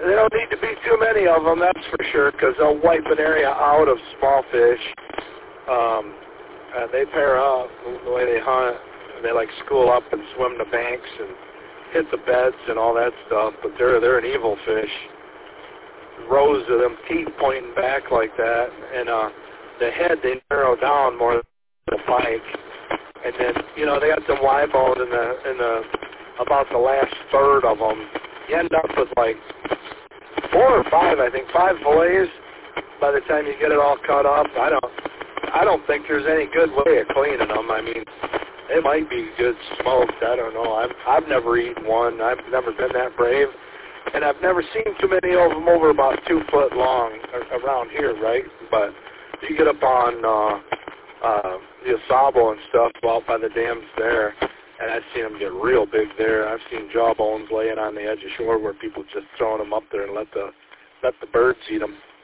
They don't need to be too many of them, that's for sure, because they'll wipe an area out of small fish. And they pair up the way they hunt. They like school up and swim the banks and hit the beds and all that stuff. But they're an evil fish. Rows of them teeth pointing back like that, and the head they narrow down more than the pike. And then they got them Y bone in the about the last third of them. You end up with like 4 or 5, I think, 5 fillets by the time you get it all cut up. I don't think there's any good way of cleaning them. I mean, it might be good smoked. I don't know. I've never eaten one. I've never been that brave. And I've never seen too many of them over about 2 foot long around here, right? But you get up on the Asabo and stuff out by the dams there, and I've seen them get real big there. I've seen jawbones laying on the edge of shore where people just throwing them up there and let the birds eat them.